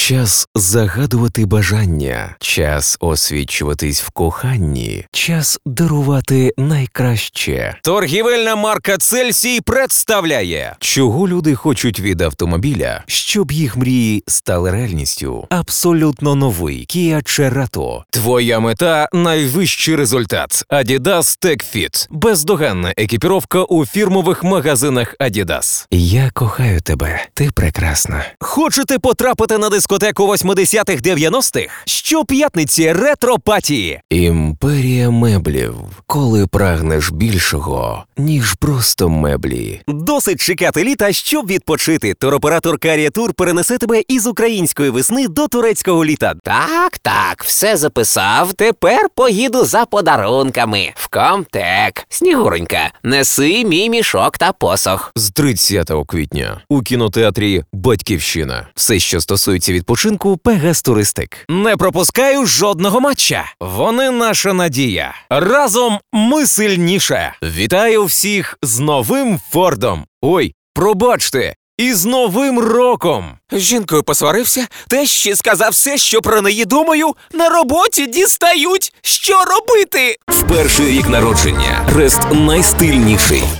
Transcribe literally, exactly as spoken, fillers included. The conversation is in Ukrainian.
Час загадувати бажання, час освічуватись в коханні, час дарувати найкраще. Торгівельна марка «Цельсій» представляє, чого люди хочуть від автомобіля, щоб їх мрії стали реальністю. Абсолютно новий Kia Cerato. Твоя мета – найвищий результат. Adidas Tech Fit. Бездоганна екіпіровка у фірмових магазинах Adidas. Я кохаю тебе. Ти прекрасна. Хочете потрапити на дискотеку восьмидесятих-дев'яностих? Щоп'ятниці ретро-паті. Імперія меблів. Коли прагнеш більшого, ніж просто меблі. Досить чекати літа, щоб відпочити. Туроператор Carrier Tour перенесе тебе із української весни до турецького літа. Так, так, все записав. Тепер поїду за подарунками. В Комтек. Снігуренька, неси мій мішок та посох. З тридцятого квітня у кінотеатрі «Батьківщина». Все, що стосується відпочинку, Пегас Туристик. Не пропускаю жодного матча. Вони наша надія. Разом ми сильніше. Вітаю всіх з новим Фордом. Ой, пробачте. І з Новим роком! З жінкою посварився, те ще сказав все, що про неї думаю, на роботі дістають. Що робити? В перший рік народження Рест найстильніший.